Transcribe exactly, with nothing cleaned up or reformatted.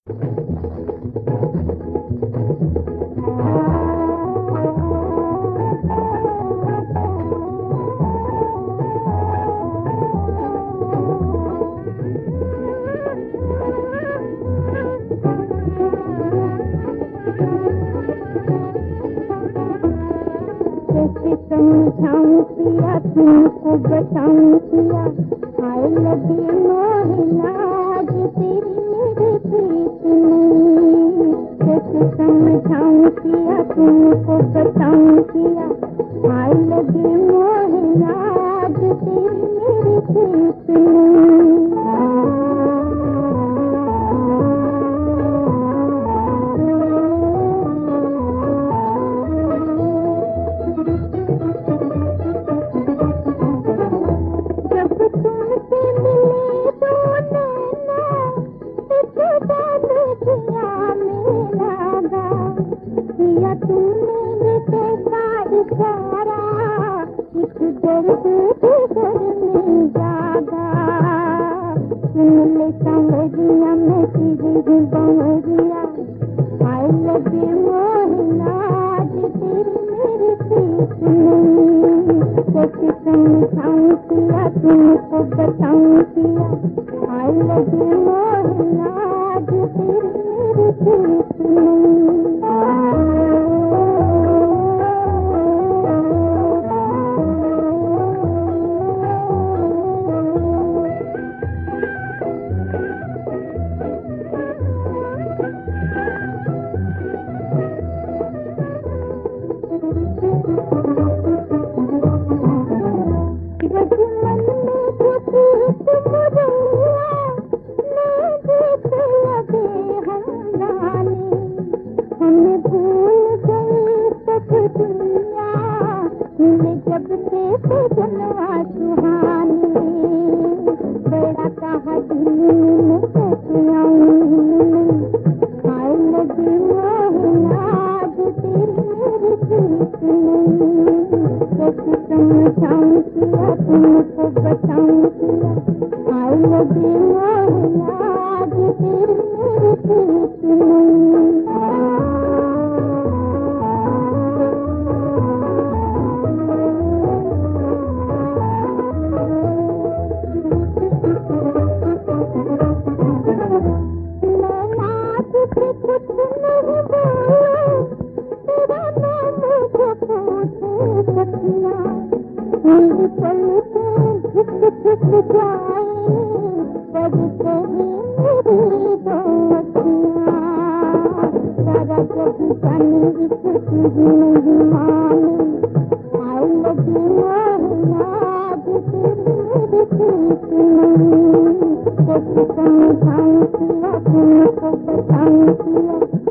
कैसे समझाऊं पिया तुमको बताऊं पिया, हाय लगे मोहना आज तेरी मेरी प्रीत नहीं। कैसे समझाऊं पिया तुमको बताऊं पिया, हाय लगे मोहना आज तेरी मेरी प्रीत नहीं। संवरिया में तेरी बंवरिया, हाय लगे मोहना आज तेरी मेरी प्रीत नहीं। कैसे समझाऊं पिया तुमको बताऊं पिया, हाय लगे मोहना आज तेरी मेरी प्रीत नहीं। जब से जनवा सुहानी, बड़ा कहा दिल में कैसे आऊं, हाय लगे मोहना आज तेरी मेरी प्रीत नहीं। कैसे समझाऊं पिया तुमको बताऊं पिया, हाय लगे मोहना आज तेरी मेरी प्रीत नहीं। मेरी पलकें झुक झुक जाए पर कहीं मेरी दो अखियाँ, सारा जग जाने इस तुझी नहीं माने, हाय लगे मोहना आज तेरी मेरी प्रीत नहीं। कैसे समझाऊं पिया तुमको बताऊं पिया,